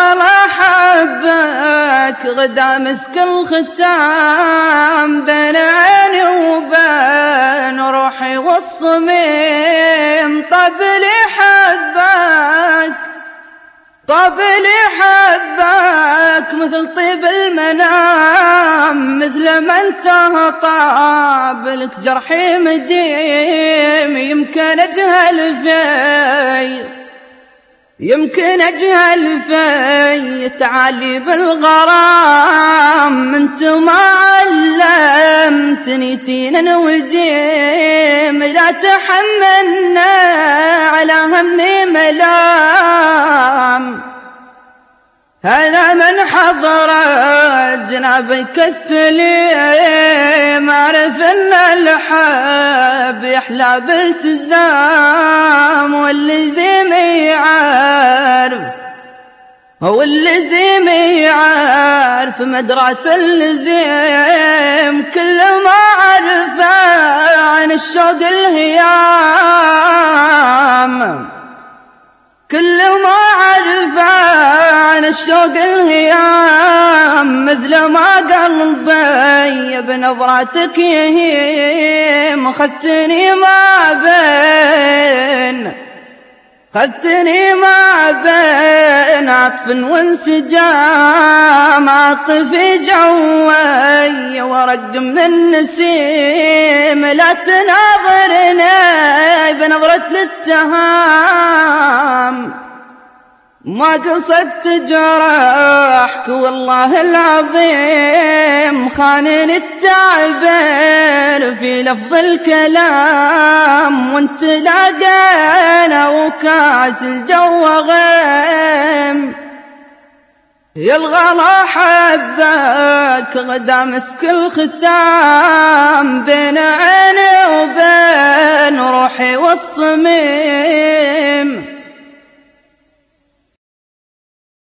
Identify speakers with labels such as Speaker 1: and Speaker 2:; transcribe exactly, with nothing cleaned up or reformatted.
Speaker 1: الله حبك غدا مسك الختام بين عيني وبين روحي والصميم. طب لي حبك طب لي حبك مثل طيب المنام، مثل ما انتهى طاب لك جرحي مديم. يمكن اجهل في يمكن اجهل في تعالي بالغرام. انت ما علمتني سينا وجيم، لا تحملنا على همي ملام. هذا من حضر جنابك استليم، اعرف ان الحب يحلى بالتزام. واللزيم يعرف واللزيم يعرف مدرة اللزيم. كل ما عرف عن الشوق الهيام، كل ما عرف عن الشوق الهيام. مثل ما قلبي بنظراتك يهيم. خذتني ما بين خذتني ما بين عطف وانسجام. عاطفي جوي ورق من النسيم، لا تناظرني بنظرة الاتهام. ما قصدت جرحك والله العظيم، خانني التعبير في لفظ الكلام. وانت لاقينا وكاس الجو غيم. يا الغلا حبك غدا مسك الختام بين عيني وبين روحي والصميم.